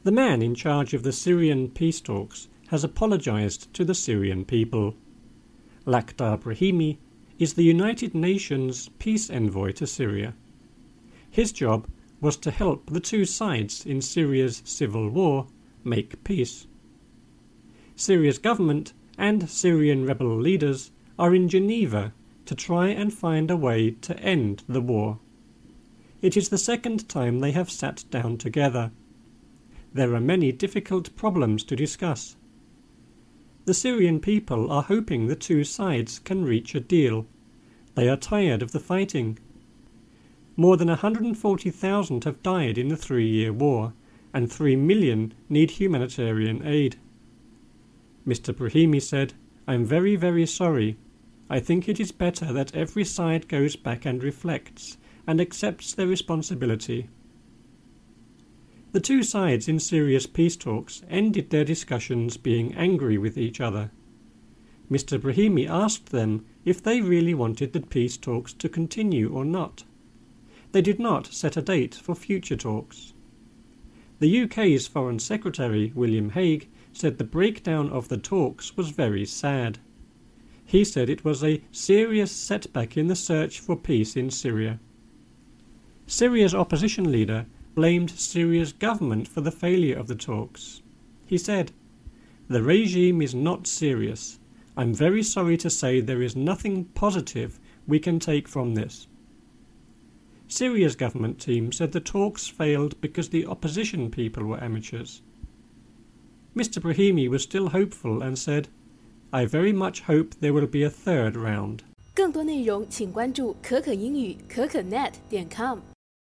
The man in charge of the Syrian peace talks has apologized to the Syrian people. Lakhdar Brahimi is the United Nations peace envoy to Syria. His job was to help the two sides in Syria's civil war make peace. Syria's government and Syrian rebel leaders are in Geneva to try and find a way to end the war. It is the second time they have sat down together. There are many difficult problems to discuss. The Syrian people are hoping the two sides can reach a deal. They are tired of the fighting. More than 140,000 have died in the 3-year war, and 3 million need humanitarian aid. Mr. Brahimi said, "I'm very, very sorry. I think it is better that every side goes back and reflects and accepts their responsibility." The two sides in Syria's peace talks ended their discussions being angry with each other. Mr. Brahimi asked them if they really wanted the peace talks to continue or not. They did not set a date for future talks. The UK's Foreign Secretary, William Hague, said the breakdown of the talks was very sad. He said it was a serious setback in the search for peace in Syria. Syria's opposition leader blamed Syria's government for the failure of the talks. He said, "The regime is not serious. I'm very sorry to say there is nothing positive we can take from this." Syria's government team said the talks failed because the opposition people were amateurs. Mr. Brahimi was still hopeful and said, "I very much hope there will be a third round." 更多内容请关注可可英语可可net.com。